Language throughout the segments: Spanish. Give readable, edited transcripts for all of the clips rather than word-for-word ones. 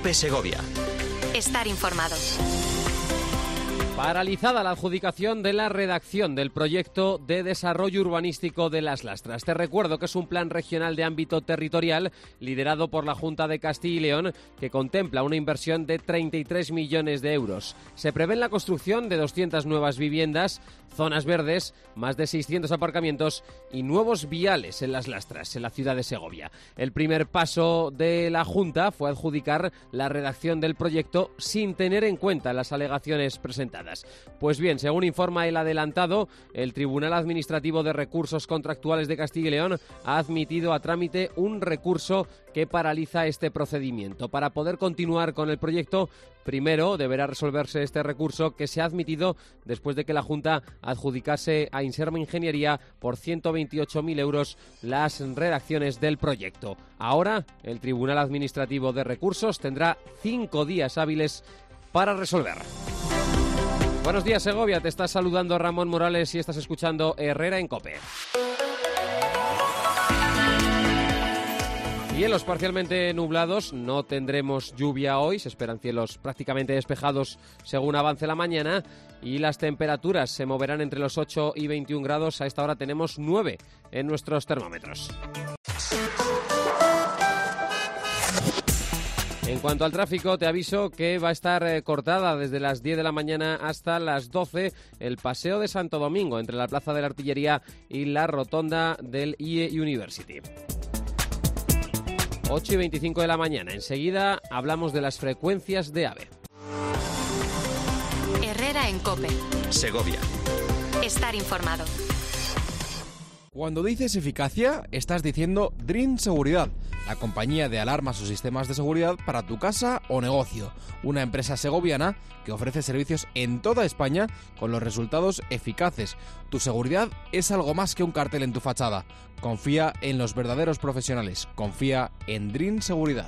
COPE Segovia. Estar informado. Paralizada la adjudicación de la redacción del proyecto de desarrollo urbanístico de Las Lastras. Te recuerdo que es un plan regional de ámbito territorial liderado por la Junta de Castilla y León que contempla una inversión de 33 millones de euros. Se prevé la construcción de 200 nuevas viviendas, zonas verdes, más de 600 aparcamientos y nuevos viales en Las Lastras, en la ciudad de Segovia. El primer paso de la Junta fue adjudicar la redacción del proyecto sin tener en cuenta las alegaciones presentadas. Pues bien, según informa El Adelantado, el Tribunal Administrativo de Recursos Contractuales de Castilla y León ha admitido a trámite un recurso que paraliza este procedimiento. Para poder continuar con el proyecto, primero deberá resolverse este recurso que se ha admitido después de que la Junta adjudicase a Inserma Ingeniería por 128.000 euros las redacciones del proyecto. Ahora, el Tribunal Administrativo de Recursos tendrá 5 días hábiles para resolver. Buenos días, Segovia. Te está saludando Ramón Morales y estás escuchando Herrera en COPE. Cielos parcialmente nublados, no tendremos lluvia hoy, se esperan cielos prácticamente despejados según avance la mañana y las temperaturas se moverán entre los 8 y 21 grados, a esta hora tenemos 9 en nuestros termómetros. En cuanto al tráfico, te aviso que va a estar cortada desde las 10 de la mañana hasta las 12 el Paseo de Santo Domingo, entre la Plaza de la Artillería y la Rotonda del IE University. 8 y 25 de la mañana. Enseguida hablamos de las frecuencias de AVE. Herrera en COPE. Segovia. Estar informado. Cuando dices eficacia, estás diciendo Dream Seguridad, la compañía de alarmas o sistemas de seguridad para tu casa o negocio. Una empresa segoviana que ofrece servicios en toda España con los resultados eficaces. Tu seguridad es algo más que un cartel en tu fachada. Confía en los verdaderos profesionales. Confía en Dream Seguridad.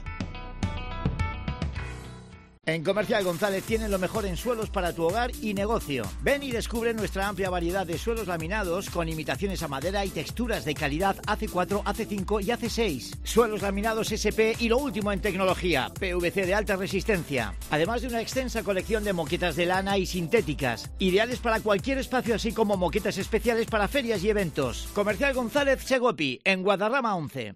En Comercial González tienen lo mejor en suelos para tu hogar y negocio. Ven y descubre nuestra amplia variedad de suelos laminados con imitaciones a madera y texturas de calidad AC4, AC5 y AC6. Suelos laminados SP y lo último en tecnología, PVC de alta resistencia. Además de una extensa colección de moquetas de lana y sintéticas, ideales para cualquier espacio, así como moquetas especiales para ferias y eventos. Comercial González Segopi, en Guadarrama 11.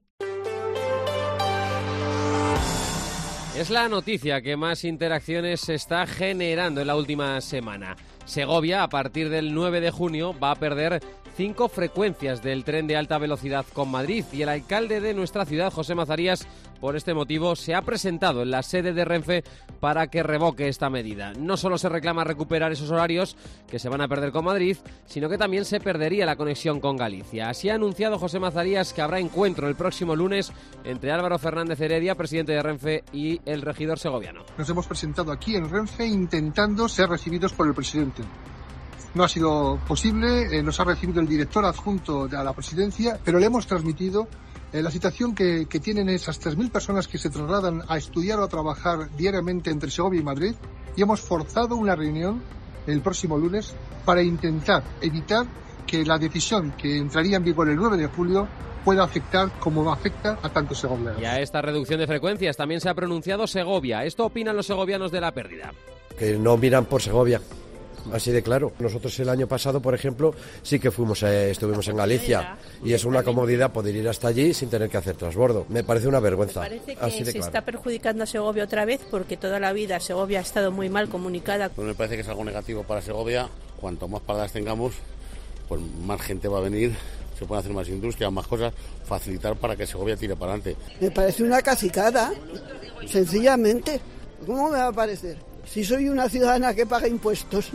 Es la noticia que más interacciones se está generando en la última semana. Segovia, a partir del 9 de junio, va a perder 5 frecuencias del tren de alta velocidad con Madrid y el alcalde de nuestra ciudad, José Mazarías, por este motivo se ha presentado en la sede de Renfe para que revoque esta medida. No solo se reclama recuperar esos horarios que se van a perder con Madrid, sino que también se perdería la conexión con Galicia. Así ha anunciado José Mazarías que habrá encuentro el próximo lunes entre Álvaro Fernández Heredia, presidente de Renfe, y el regidor segoviano. Nos hemos presentado aquí en Renfe intentando ser recibidos por el presidente. No ha sido posible, nos ha recibido el director adjunto a la presidencia, pero le hemos transmitido la situación que tienen esas 3.000 personas que se trasladan a estudiar o a trabajar diariamente entre Segovia y Madrid, y hemos forzado una reunión el próximo lunes para intentar evitar que la decisión que entraría en vigor el 9 de julio pueda afectar como afecta a tantos segovianos. Y a esta reducción de frecuencias también se ha pronunciado Segovia. Esto opinan los segovianos de la pérdida. Que no miran por Segovia. Así de claro. Nosotros el año pasado, por ejemplo, sí que estuvimos en Galicia y es una comodidad poder ir hasta allí sin tener que hacer transbordo. Me parece una vergüenza. Parece que se está perjudicando a Segovia otra vez porque toda la vida Segovia ha estado muy mal comunicada. Pues me parece que es algo negativo para Segovia. Cuanto más paradas tengamos, pues más gente va a venir, se puede hacer más industria, más cosas, facilitar para que Segovia tire para adelante. Me parece una cacicada, sencillamente. ¿Cómo me va a parecer? Si soy una ciudadana que paga impuestos.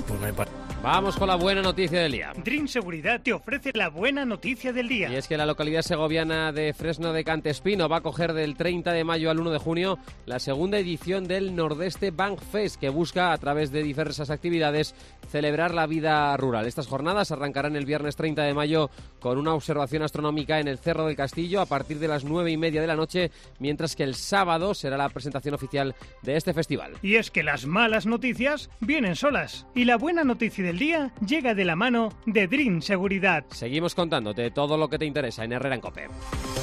Vamos con la buena noticia del día. Dream Seguridad te ofrece la buena noticia del día. Y es que la localidad segoviana de Fresno de Cantespino va a coger del 30 de mayo al 1 de junio la segunda edición del Nordeste Bank Fest, que busca, a través de diversas actividades, celebrar la vida rural. Estas jornadas arrancarán el viernes 30 de mayo con una observación astronómica en el Cerro del Castillo a partir de las 9:30 de la noche, mientras que el sábado será la presentación oficial de este festival. Y es que las malas noticias vienen solas y la buena noticia del día llega de la mano de Dream Seguridad. Seguimos contándote todo lo que te interesa en Herrera en COPE.